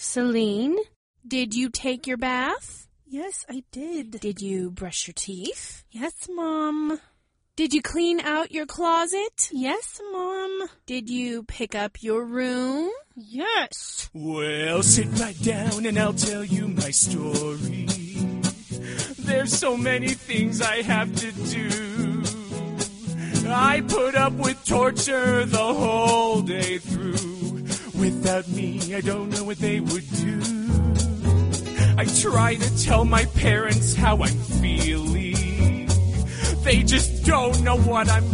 Celine, did you take your bath? Yes, I did. Did you brush your teeth? Yes, Mom. Did you clean out your closet? Yes, Mom. Did you pick up your room? Yes. Well, sit right down and I'll tell you my story. There's so many things I have to do. I put up with torture the whole day through. Without me, I don't know what they would do. I try to tell my parents how I'm feeling. They just don't know what I'm